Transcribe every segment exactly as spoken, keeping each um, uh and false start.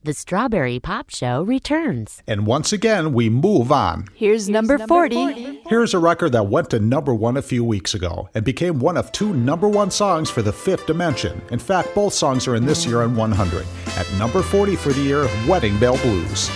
The Strawberry Pop Show returns. And once again, we move on. Here's, Here's number, number forty. forty. Here's a record that went to number one a few weeks ago and became one of two number one songs for the Fifth Dimension. In fact, both songs are in this year on one hundred. At number forty for the year, Wedding Bell Blues.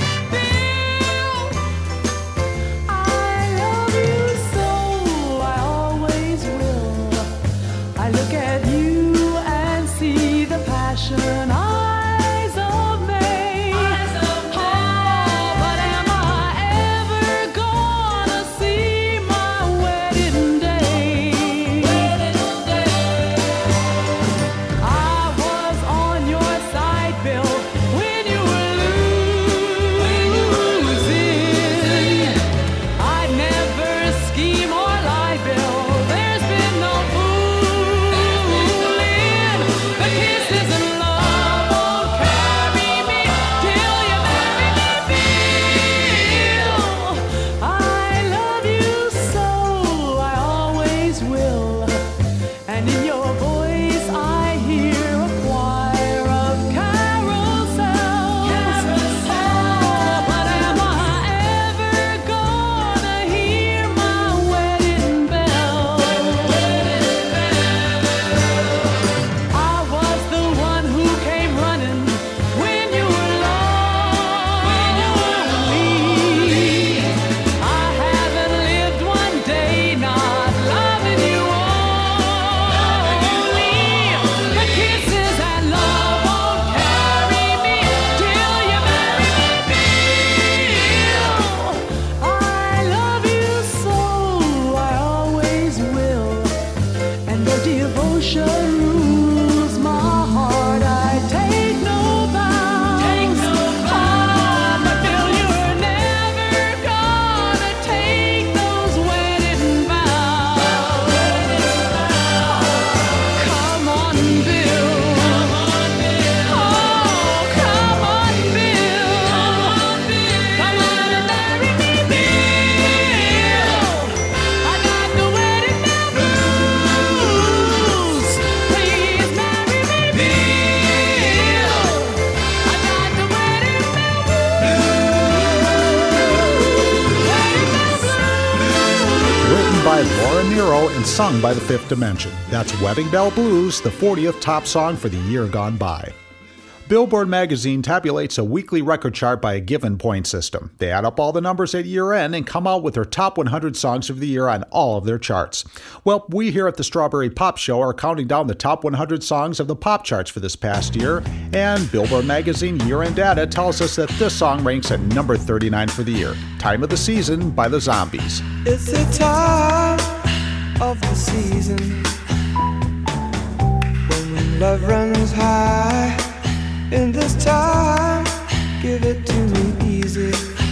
And sung by the Fifth Dimension. That's Wedding Bell Blues, the fortieth top song for the year gone by. Billboard magazine tabulates a weekly record chart by a given point system. They add up all the numbers at year end and come out with their top one hundred songs of the year on all of their charts. Well, we here at the Strawberry Pop Show are counting down the top one hundred songs of the pop charts for this past year, and Billboard magazine year-end data tells us that this song ranks at number thirty-nine for the year. Time of the Season by the Zombies. It's the time of the season when love runs high. In this time, give it to me easy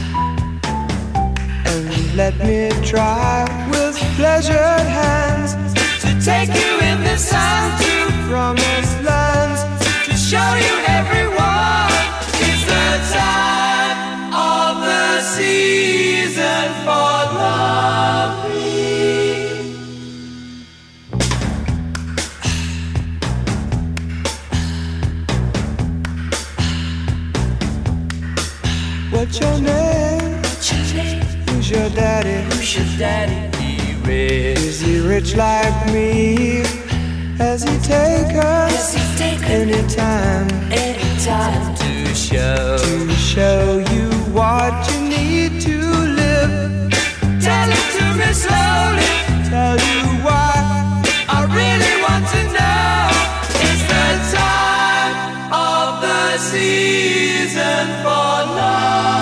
and let me try with pleasured hands to take you in the sun to promised lands, to show you everyone. It's the time of the season for loving. What's your name? What's your name? Who's your daddy? Who's your daddy? He rich. Is he rich like me? Has he take us anytime? Anytime to show to show you what you need to live. Tell it to me slowly. Tell you why I really want to know. It's the time of the season for love.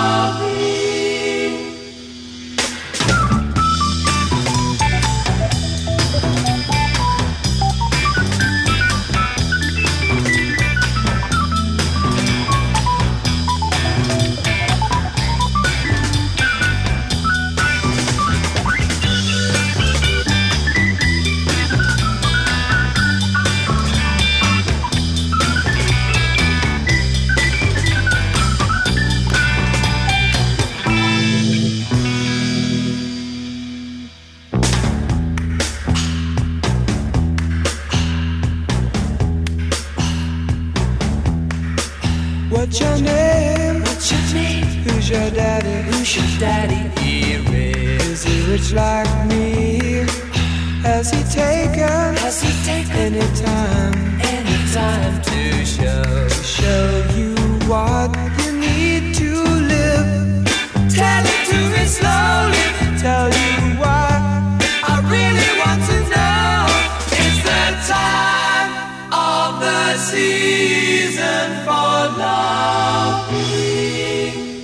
What's your name? What's your name? Who's your daddy? Who's your daddy? He rich. Is he rich like me? Has he taken? Has he taken any time? Any time to show? To show you what you need to live. Tell it to me slowly. Tell you why I really want to know. It's the time of the season for loving.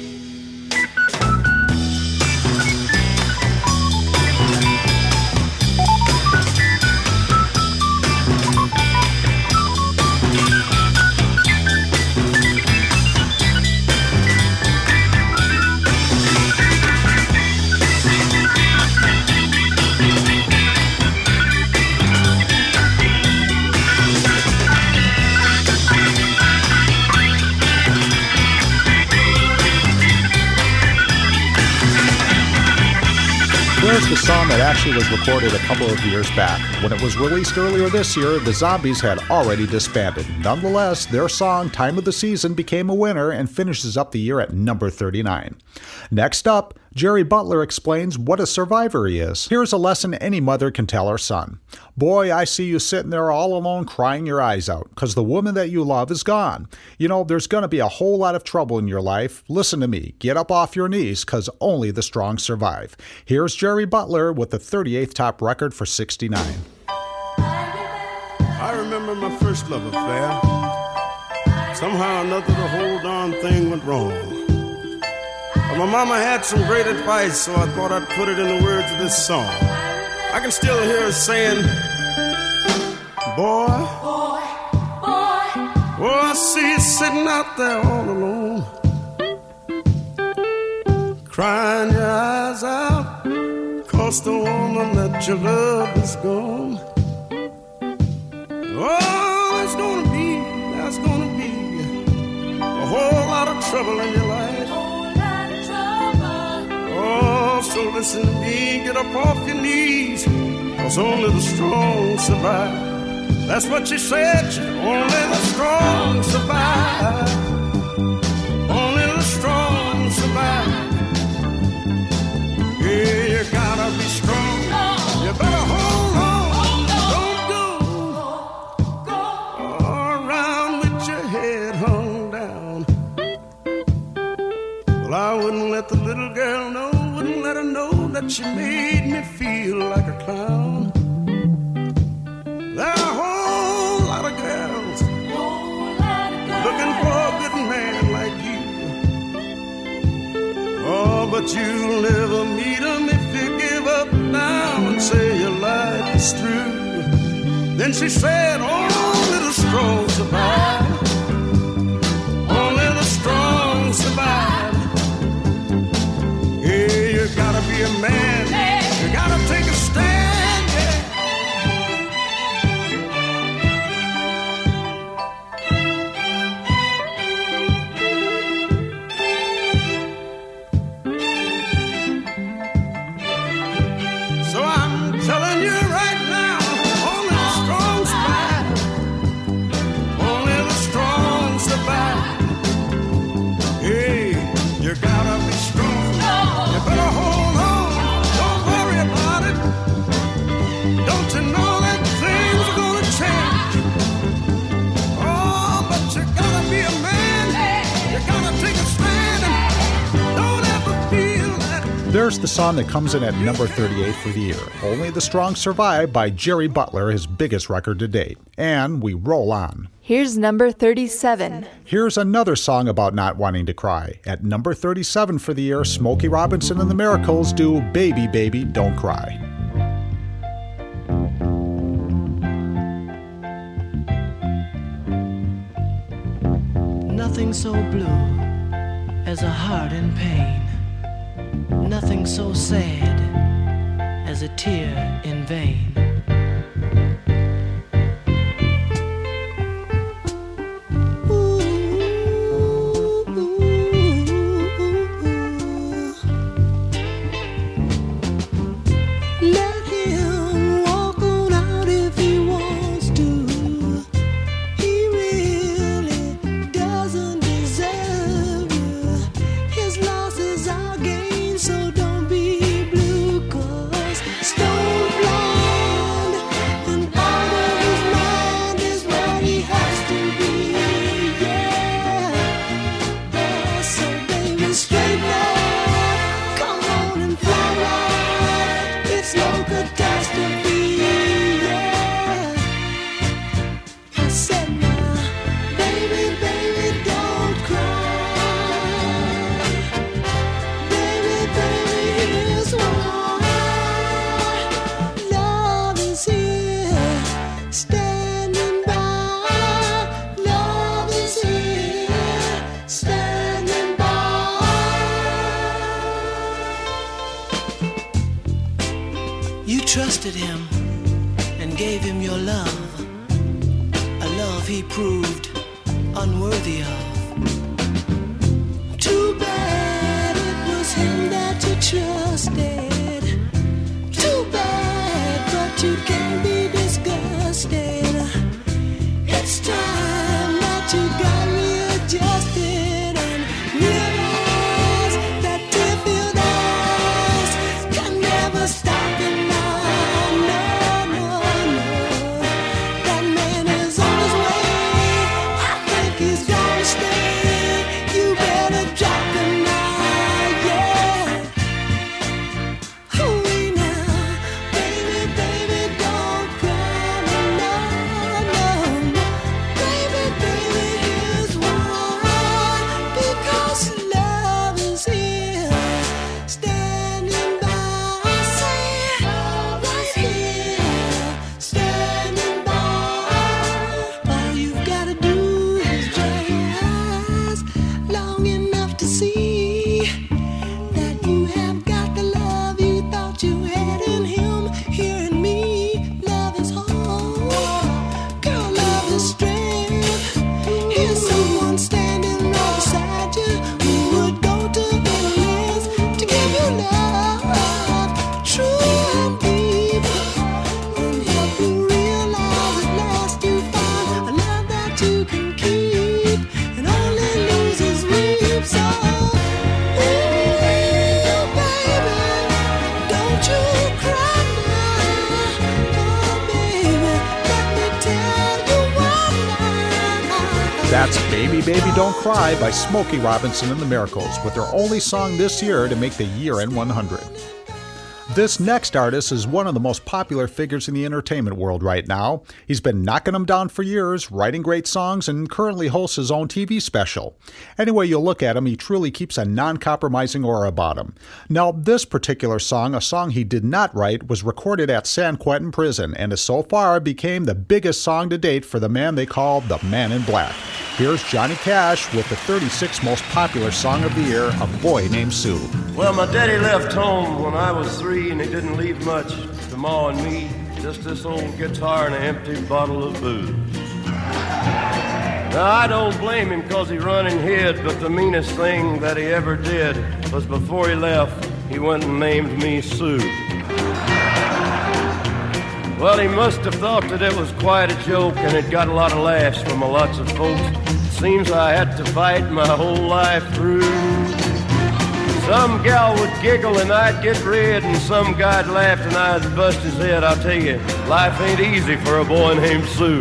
There's the song that actually was recorded a couple of years back. When it was released earlier this year, the Zombies had already disbanded. Nonetheless, their song, Time of the Season, became a winner and finishes up the year at number thirty-nine. Next up, Jerry Butler explains what a survivor he is. Here's a lesson any mother can tell her son. Boy, I see you sitting there all alone crying your eyes out because the woman that you love is gone. You know, there's going to be a whole lot of trouble in your life. Listen to me. Get up off your knees because only the strong survive. Here's Jerry Butler with the thirty-eighth top record for sixty-nine. I remember my first love affair. Somehow or another the whole darn thing went wrong. But my mama had some great advice, so I thought I'd put it in the words of this song. I can still hear her saying, boy, boy, boy, oh, I see you sitting out there all alone, crying your eyes out, 'cause the woman that you love is gone. Oh, there's gonna be, there's gonna be a whole lot of trouble in your life. Oh, so listen to me, get up off your knees, 'cause only the strong survive. That's what she said, only the strong survive. Only the strong survive. Yeah, you gotta be strong. You better hold on. Don't go, go around with your head hung down. Well, I wouldn't let the little girl know, wouldn't let her know that she made me feel like a clown. There are a whole lot of girls looking for a good man like you. Oh, but you'll never meet him if you give up now and say your life is through. Then she said, only the strong survive. Only the strong survive. Yeah, you gotta be a man. You gotta take a stand, yeah. So I'm telling you right now, only the strong survive. Only the strong survive. Hey, you gotta be strong. You better hold on, don't worry about it. Don't you know that things are gonna change? Oh, but you gotta be a man. You gotta take a stand and don't ever feel that. There's the song that comes in at number thirty-eight for the year. Only the Strong Survive by Jerry Butler, his biggest record to date. And we roll on. Here's number thirty-seven. Here's another song about not wanting to cry. At number thirty-seven for the year, Smokey Robinson and the Miracles do Baby, Baby, Don't Cry. Nothing so blue as a heart in pain. Nothing so sad as a tear in vain. Deserve trusted him and gave him your love, a love he proved unworthy of. Too bad it was him that you trusted. Too bad, but you can't be disgusted. It's time that you got readjusted and realize that Deerfield eyes can never stop it now. No, no, no. That man is on his way. I think he's gonna stay. You better drop him now, yeah. Hurry now, baby, baby, don't cry, no, no, no. Baby, baby, here's why. Because love is here, standing by. Say, right here, standing by. All you've gotta do is dry your eyes long enough to see that you have got the love you thought you had in him, here in me. Love is home, girl, love is strength. Here's someone standing right beside you who would go to any lengths to give you love, true and deep, and help you realize at last you find a love that you can keep, and only losers weep. So, ooh, baby, don't you cry now. Oh, baby, let me tell you why. That's Baby Baby Don't Cry by Smokey Robinson and the Miracles, with their only song this year to make the year-end one hundred. This next artist is one of the most popular figures in the entertainment world right now. He's been knocking them down for years, writing great songs, and currently hosts his own T V special. Any way you look at him, he truly keeps a non-compromising aura about him. Now, this particular song, a song he did not write, was recorded at San Quentin Prison, and is so far became the biggest song to date for the man they call the Man in Black. Here's Johnny Cash with the thirty-sixth most popular song of the year, A Boy Named Sue. Well, my daddy left home when I was three, and he didn't leave much to Ma and me, just this old guitar and an empty bottle of booze. Now, I don't blame him because he run and hid, but the meanest thing that he ever did was before he left, he went and named me Sue. Well, he must have thought that it was quite a joke, and it got a lot of laughs from a lots of folks. Seems I had to fight my whole life through. Some gal would giggle and I'd get red, and some guy'd laugh and I'd bust his head. I'll tell you, life ain't easy for a boy named Sue.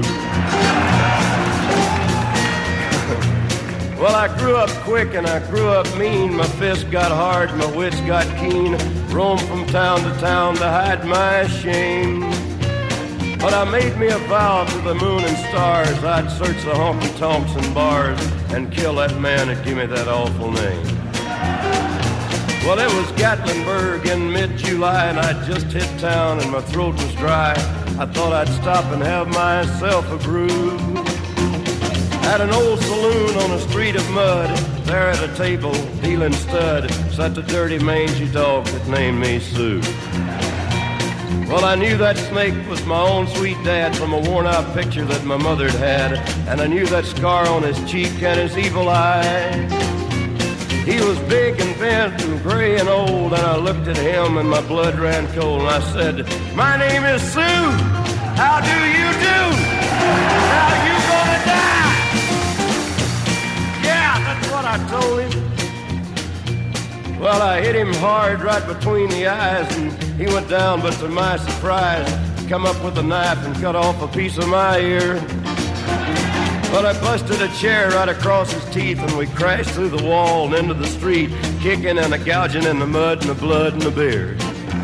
Well, I grew up quick and I grew up mean. My fists got hard, my wits got keen. Roamed from town to town to hide my shame. But I made me a vow to the moon and stars, I'd search the honky-tonks and bars and kill that man that gave me that awful name. Well, it was Gatlinburg in mid-July, and I'd just hit town and my throat was dry. I thought I'd stop and have myself a brew. At an old saloon on a street of mud, there at a table, dealing stud, sat the dirty mangy dog that named me Sue. Well, I knew that snake was my own sweet dad from a worn-out picture that my mother'd had, and I knew that scar on his cheek and his evil eye. He was big and bent and gray and old, and I looked at him and my blood ran cold, and I said, "My name is Sue. How do you do? Now you gonna die?" Yeah, that's what I told him. Well, I hit him hard right between the eyes, and he went down, but to my surprise, come up with a knife and cut off a piece of my ear. But I busted a chair right across his teeth, and we crashed through the wall and into the street, kicking and a gouging in the mud and the blood and the beer.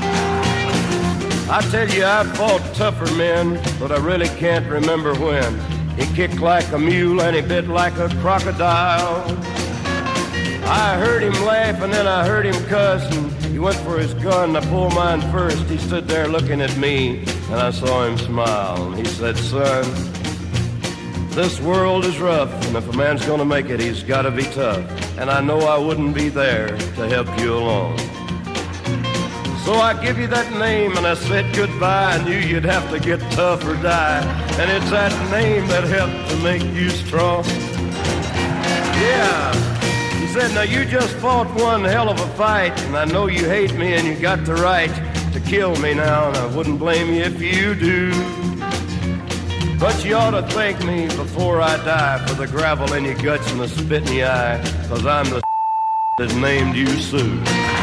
I tell you, I fought tougher men, but I really can't remember when. He kicked like a mule and he bit like a crocodile. I heard him laugh and then I heard him cuss, and he went for his gun. I pulled mine first. He stood there looking at me, and I saw him smile. And he said, "Son, this world is rough, and if a man's gonna make it, he's gotta be tough. And I know I wouldn't be there to help you along. So I give you that name and I said goodbye. I knew you'd have to get tough or die. And it's that name that helped to make you strong. Yeah. He said, now you just fought one hell of a fight, and I know you hate me and you got the right to kill me now, and I wouldn't blame you if you do. But you ought to thank me before I die for the gravel in your guts and the spit in your eye, cause I'm the that named you Sue.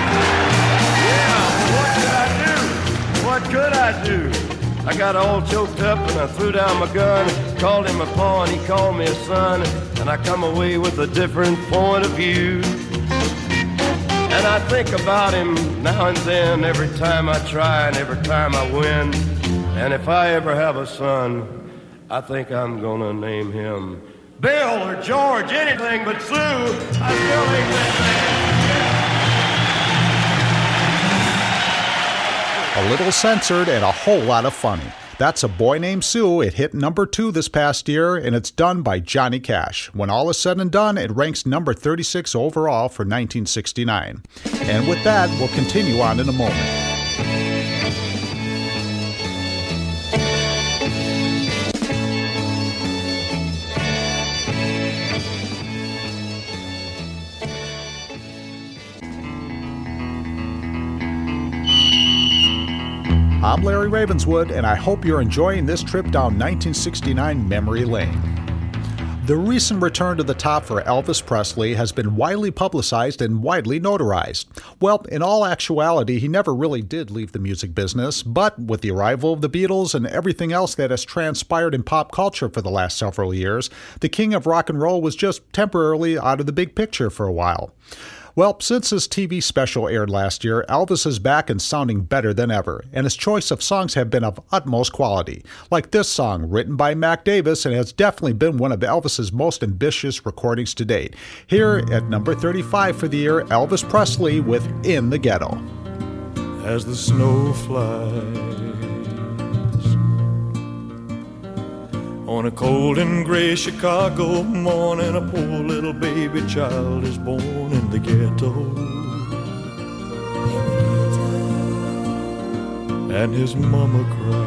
What could I do? I got all choked up and I threw down my gun, called him a paw and he called me a son, and I come away with a different point of view. And I think about him now and then, every time I try and every time I win. And if I ever have a son, I think I'm gonna name him Bill or George, anything but Sue. I still ain't that man. A little censored and a whole lot of funny. That's A Boy Named Sue. It hit number two this past year, and it's done by Johnny Cash. When all is said and done, it ranks number thirty-six overall for nineteen sixty-nine. And with that, we'll continue on in a moment. I'm Larry Ravenswood, and I hope you're enjoying this trip down nineteen sixty-nine memory lane. The recent return to the top for Elvis Presley has been widely publicized and widely notarized. Well, in all actuality, he never really did leave the music business, but with the arrival of the Beatles and everything else that has transpired in pop culture for the last several years, the king of rock and roll was just temporarily out of the big picture for a while. Well, since his T V special aired last year, Elvis is back and sounding better than ever, and his choice of songs have been of utmost quality, like this song written by Mac Davis and has definitely been one of Elvis's most ambitious recordings to date. Here at number thirty-five for the year, Elvis Presley with In the Ghetto. As the snow flies on a cold and gray Chicago morning, a poor little baby child is born in the ghetto. And his mama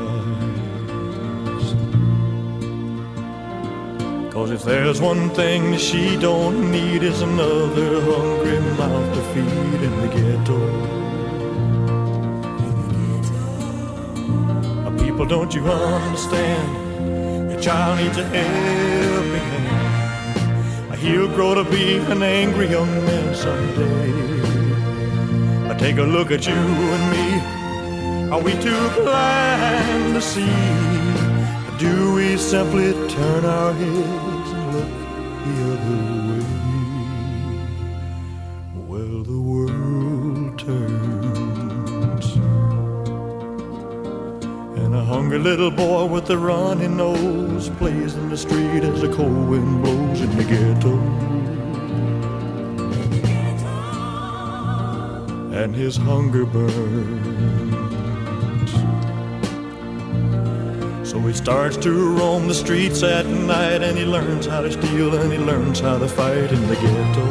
cries, 'cause if there's one thing that she don't need is another hungry mouth to feed in the ghetto. People, don't you understand? Child needs a helping hand. He'll grow to be an angry young man someday. I take a look at you and me. Are we too blind to see? Or do we simply turn our heads and look the other way? Well, the world turns. A hungry little boy with a runny nose plays in the street as the cold wind blows in the ghetto. And his hunger burns. So he starts to roam the streets at night, and he learns how to steal and he learns how to fight in the ghetto.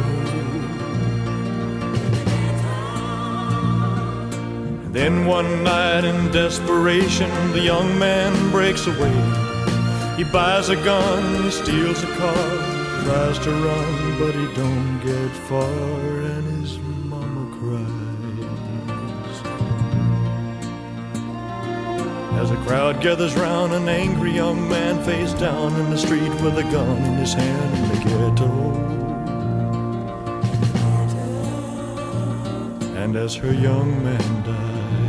Then one night in desperation, the young man breaks away. He buys a gun, he steals a car, tries to run, but he don't get far, and his mama cries. As a crowd gathers round, an angry young man face down in the street with a gun in his hand in the ghetto. And as her young man dies,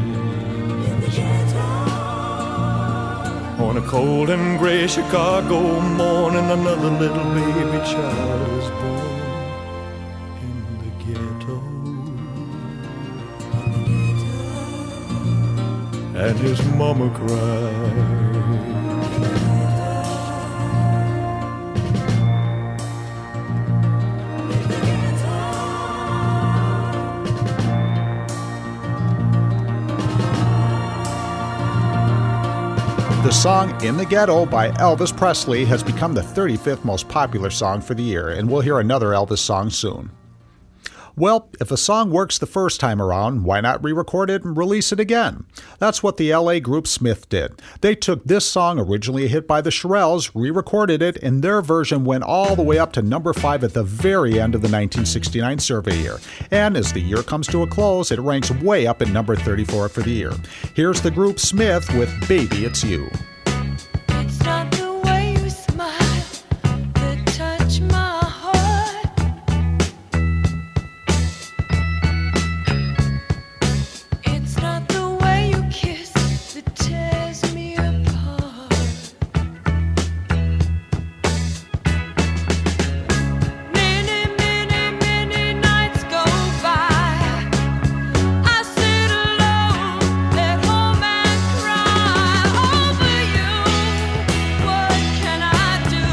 on a cold and gray Chicago morning, another little baby child is born in the ghetto. And his mama cried. The song In the Ghetto by Elvis Presley has become the thirty-fifth most popular song for the year, and we'll hear another Elvis song soon. Well, if a song works the first time around, why not re-record it and release it again? That's what the L A group Smith did. They took this song, originally a hit by the Shirelles, re-recorded it, and their version went all the way up to number five at the very end of the nineteen sixty-nine survey year. And as the year comes to a close, it ranks way up at number thirty-four for the year. Here's the group Smith with Baby It's You. It's not the way you smile that touch my heart. It's not the way you kiss that tears me apart. Many, many, many nights go by. I sit alone at home and cry over you. What can I do?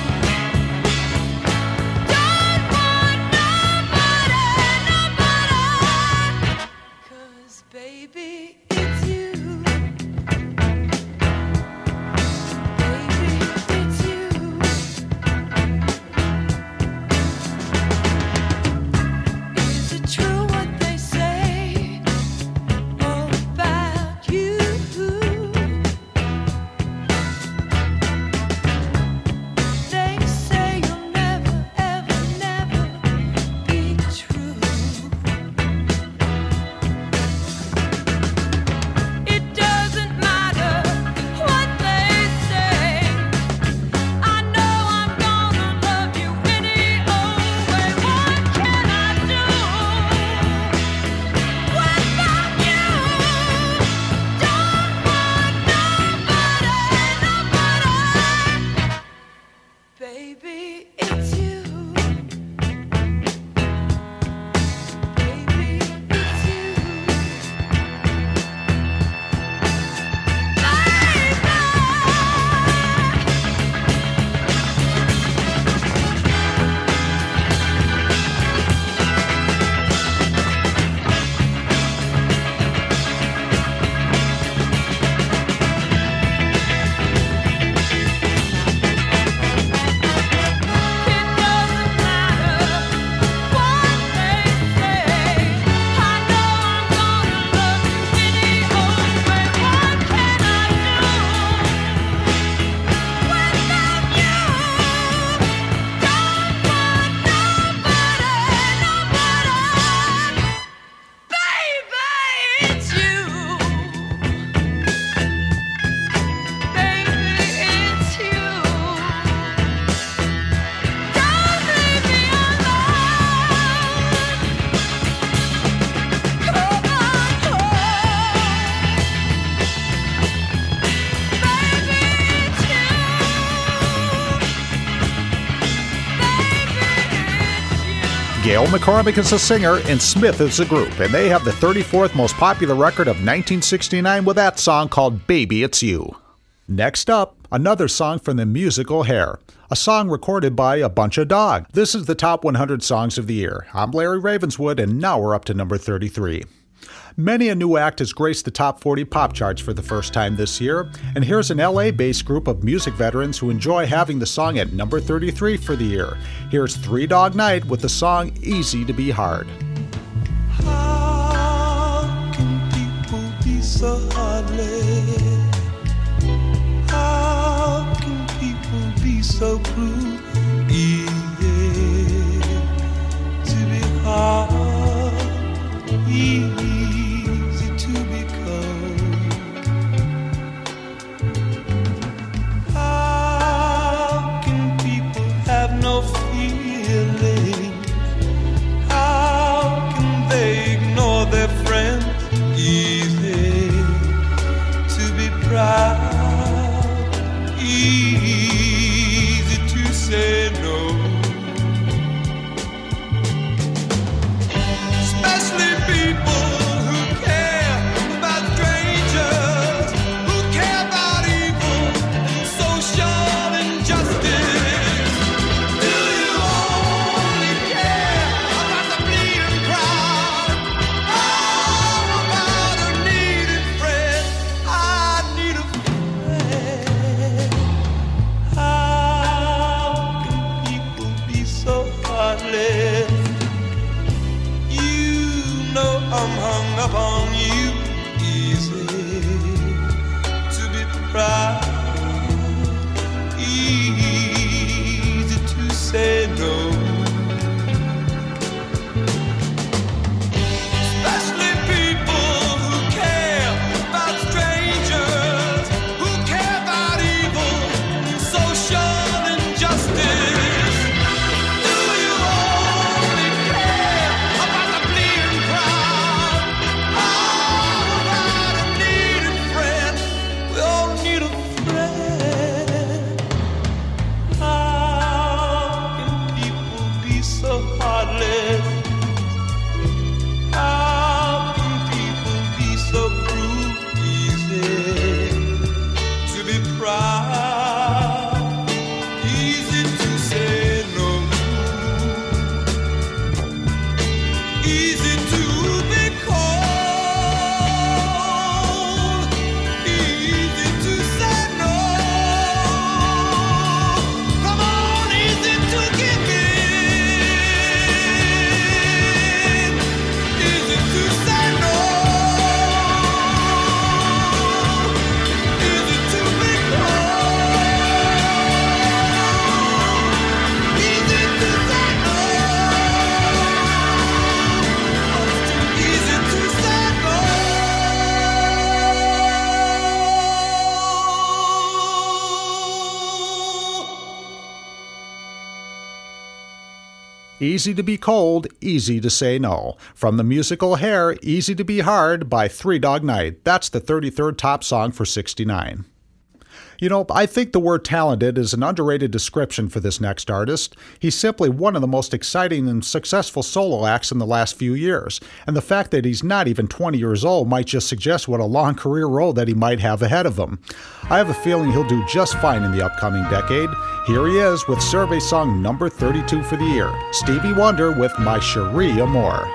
Don't want nobody, nobody. 'Cause baby, it's you. Baby, it's you. Is it true what they say about you? They say you'll never, ever, never be true. It doesn't matter what they say. I know I'm gonna love you any old way. What can I do without you? Don't want nobody, nobody. Baby, it's you. Baby, it's you. It doesn't matter what they say. I know I'm gonna love you any old way. What can I do without you? Don't want nobody, nobody. Baby, it's you. Baby, it's you. Don't leave me alone. Come on home. Baby, it's you. Baby, it's you. Gail McCormick is a singer and Smith is a group, and they have the thirty-fourth most popular record of nineteen sixty-nine with that song called Baby It's You. Next up, another song from the musical Hair, a song recorded by A Bunch of Dog. This is the top one hundred songs of the year. I'm Larry Ravenswood, and now we're up to number thirty-three. Many a new act has graced the top forty pop charts for the first time this year, and here's an L A-based group of music veterans who enjoy having the song at number thirty-three for the year. Here's Three Dog Night with the song Easy to Be Hard. How can people be so heartless? How can people be so cruel? Easy to be hard, easy to be cold. How can people have no feelings? How can they ignore their friends? Easy to be proud, easy to say no. so heartless? How can people be so cruel? Easy to be proud, easy to say no, easy to be cold, easy to say no. Come on, easy to give in, easy to say no, easy to be cold, easy to say no, easy to say no. Easy to be cold, easy to say no. From the musical Hair, Easy to Be Hard by Three Dog Night. That's the thirty-third top song for sixty-nine. You know, I think the word talented is an underrated description for this next artist. He's simply one of the most exciting and successful solo acts in the last few years. And the fact that he's not even twenty years old might just suggest what a long career road that he might have ahead of him. I have a feeling he'll do just fine in the upcoming decade. Here he is with survey song number thirty-two for the year, Stevie Wonder with My Cherie Amour.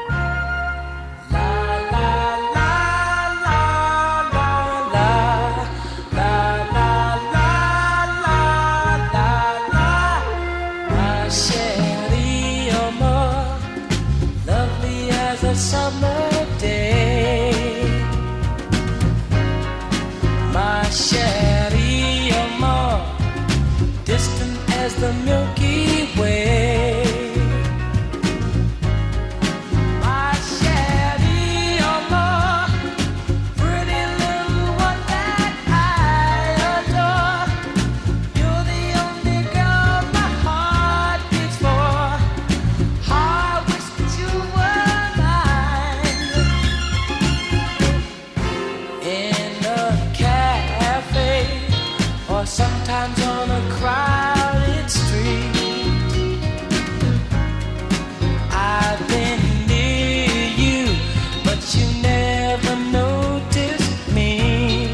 My chérie amour, lovely as a summer day. My chérie amour, distant as the Milky Way. My chérie amour, pretty little one that I adore. You're the only girl my heart beats for. How I wish that you were mine. In a cafe, or sometimes on a crowded street. I've been near you, but you never noticed me.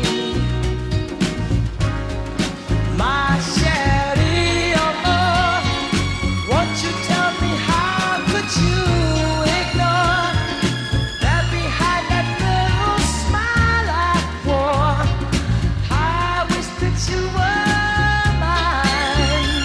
My chérie amour, won't you tell me how could you ignore that behind that little smile I wore? How I wish that you were mine.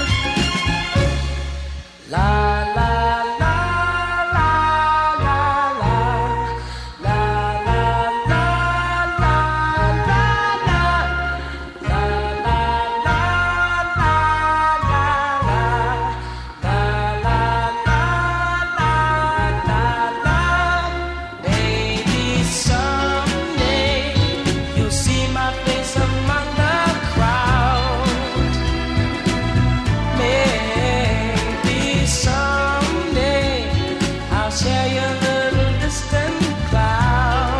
La la la la la la la la la la la la la la la Maybe someday you'll see my face among the crowd. Maybe someday I'll share your little distant cloud.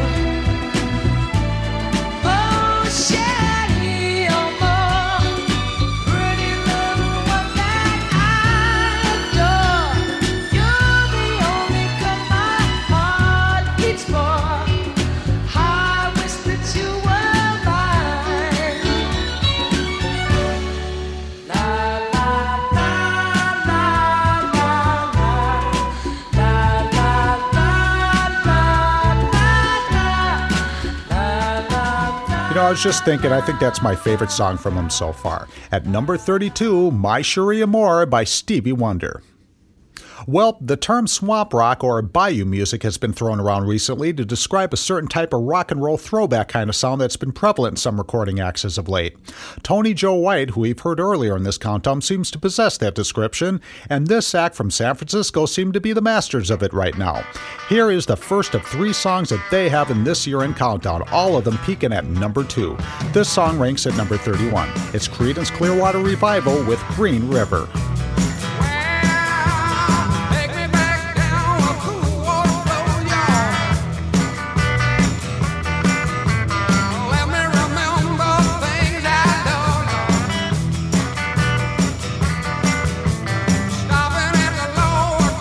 Oh, chérie amour, pretty little one that I adore. You're the only girl my heart beats for. How I wish that you were mine. La la la la la la la la la la la. You know, I was just thinking, I think that's my favorite song from him so far. At number thirty-two, My Cherie Amour by Stevie Wonder. Well, the term swamp rock or bayou music has been thrown around recently to describe a certain type of rock and roll throwback kind of sound that's been prevalent in some recording acts as of late. Tony Joe White, who we've heard earlier in this countdown, seems to possess that description, and this act from San Francisco seem to be the masters of it right now. Here is the first of three songs that they have in this year in countdown, all of them peaking at number two. This song ranks at number thirty-one. It's Creedence Clearwater Revival with Green River. Take me back down a cool water flow, y'all. Let me remember things I done. Stopping at the Lord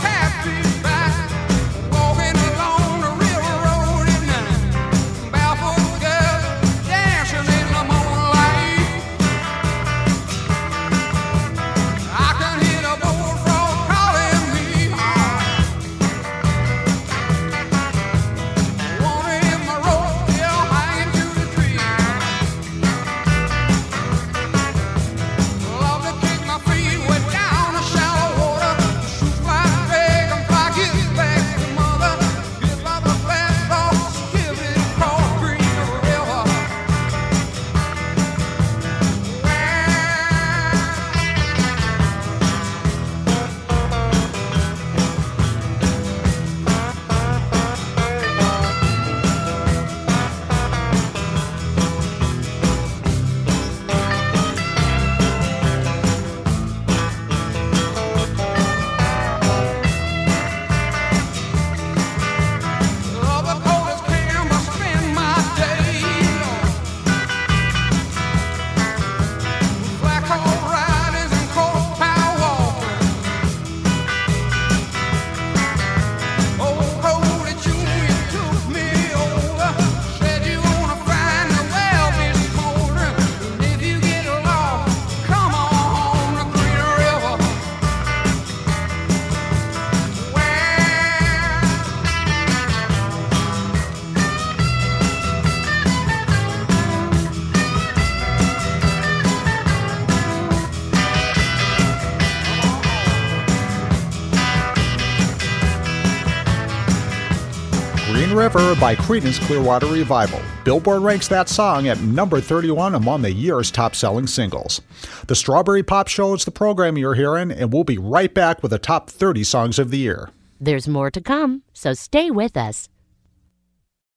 Green River by Creedence Clearwater Revival. Billboard ranks that song at number thirty-one among the year's top-selling singles. The Strawberry Pop Show is the program you're hearing, and we'll be right back with the top thirty songs of the year. There's more to come, so stay with us.